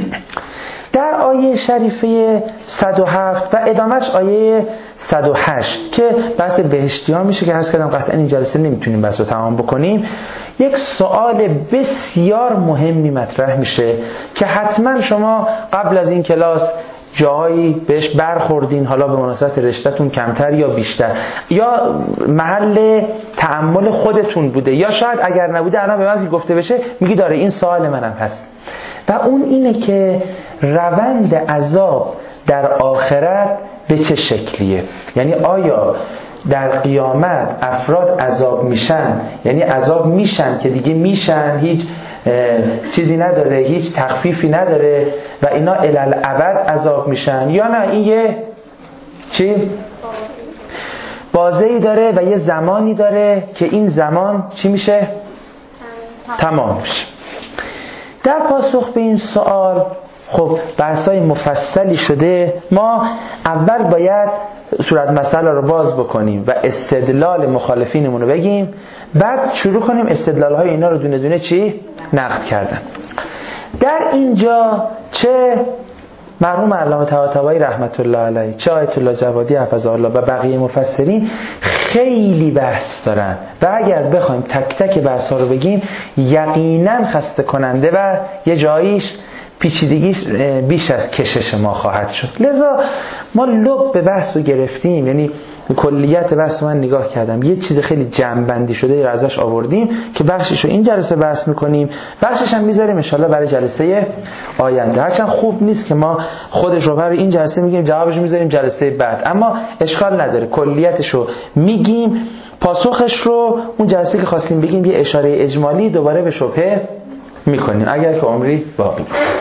در آیه شریفه 107 و ادامهش آیه 108 که بحث بهشتی ها میشه که عرض کردم قطعا این جلسه نمیتونیم بحث رو تمام بکنیم، یک سوال بسیار مهمی مطرح میشه که حتما شما قبل از این کلاس جاهایی بهش برخوردین، حالا به مناسبت رشته‌تون کمتر یا بیشتر، یا محل تأمل خودتون بوده، یا شاید اگر نبوده الان به من گفته بشه میگی داره این سوال منم هست. و اون اینه که روند عذاب در آخرت به چه شکلیه؟ یعنی آیا در قیامت افراد عذاب میشن، یعنی عذاب میشن که دیگه میشن، هیچ چیزی نداره، هیچ تخفیفی نداره و اینا الالعبد عذاب میشن، یا نه این یه چی؟ بازه‌ای داره و یه زمانی داره که این زمان چی میشه؟ تمام میشه. در پاسخ به این سوال خب بحثای مفصلی شده. ما اول باید صورت مسئله رو باز بکنیم و استدلال مخالفینمون رو بگیم، بعد شروع کنیم استدلال‌های اینا رو دونه دونه چی؟ نقد کردن. در اینجا چه مرحوم علامه طباطبایی رحمت الله علیه، چه آیت الله جوادی حفظه الله و بقیه مفسرین خیلی بحث دارن و اگر بخوایم تک تک بحث ها رو بگیم یقینا خسته کننده و یه جاییش پیچیدگیش بیش از کشش ما خواهد شد. لذا ما لب به بحث رو گرفتیم، یعنی کلیت بحث من نگاه کردم، یه چیز خیلی جمع‌بندی شده رو ازش آوردیم که بخشش رو این جلسه بحث میکنیم، بخشش هم میذاریم انشالله برای جلسه آینده. هرچند خوب نیست که ما خودش رو برای این جلسه میگیم جوابش میذاریم جلسه بعد، اما اشکال نداره کلیتش رو میگیم، پاسخش رو اون جلسه که خواستیم بگیم یه اشاره اجمالی دوباره به شبهه میکنیم اگر که عمری باقی.